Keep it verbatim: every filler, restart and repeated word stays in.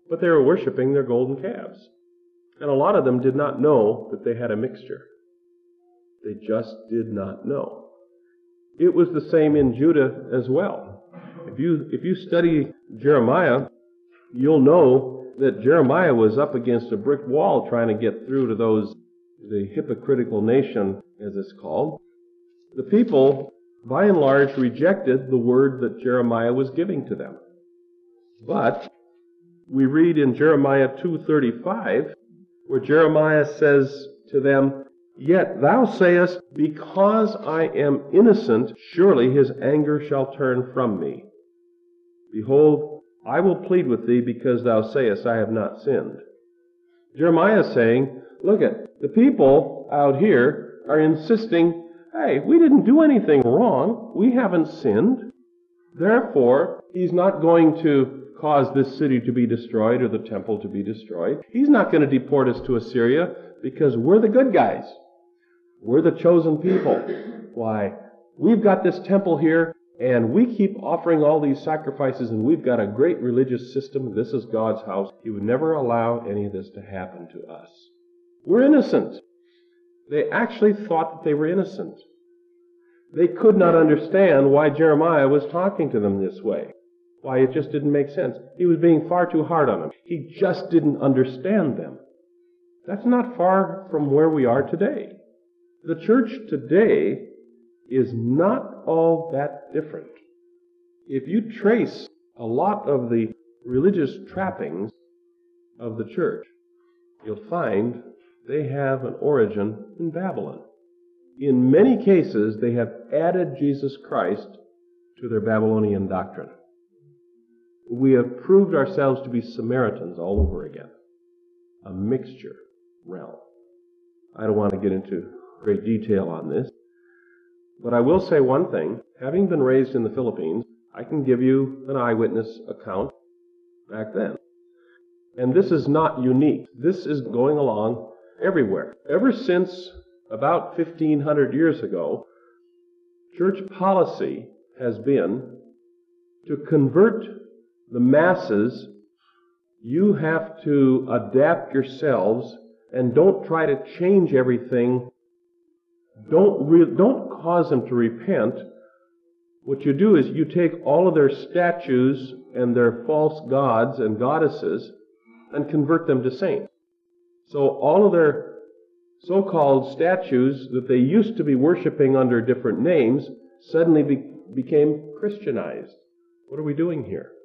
but they were worshiping their golden calves. And a lot of them did not know that they had a mixture. They just did not know. It was the same in Judah as well. If you, if you study Jeremiah, you'll know that Jeremiah was up against a brick wall trying to get through to those, the hypocritical nation, as it's called. The people, by and large, rejected the word that Jeremiah was giving to them. But we read in Jeremiah two thirty-five, where Jeremiah says to them, "Yet thou sayest, because I am innocent, surely his anger shall turn from me. Behold, I will plead with thee, because thou sayest, I have not sinned." Jeremiah is saying, look at, the people out here are insisting, hey, we didn't do anything wrong. We haven't sinned. Therefore, he's not going to cause this city to be destroyed or the temple to be destroyed. He's not going to deport us to Assyria because we're the good guys. We're the chosen people. Why, we've got this temple here and we keep offering all these sacrifices and we've got a great religious system. This is God's house. He would never allow any of this to happen to us. We're innocent. They actually thought that they were innocent. They could not understand why Jeremiah was talking to them this way. Why, it just didn't make sense. He was being far too hard on them. He just didn't understand them. That's not far from where we are today. The church today is not all that different. If you trace a lot of the religious trappings of the church, you'll find they have an origin in Babylon. In many cases, they have added Jesus Christ to their Babylonian doctrine. We have proved ourselves to be Samaritans all over again. A mixture realm. I don't want to get into great detail on this, but I will say one thing. Having been raised in the Philippines, I can give you an eyewitness account back then. And this is not unique. This is going along everywhere. Ever since about fifteen hundred years ago, church policy has been to convert the masses. You have to adapt yourselves and don't try to change everything. Don't re- don't cause them to repent. What you do is you take all of their statues and their false gods and goddesses and convert them to saints. So all of their so-called statues that they used to be worshiping under different names suddenly be- became Christianized. What are we doing here?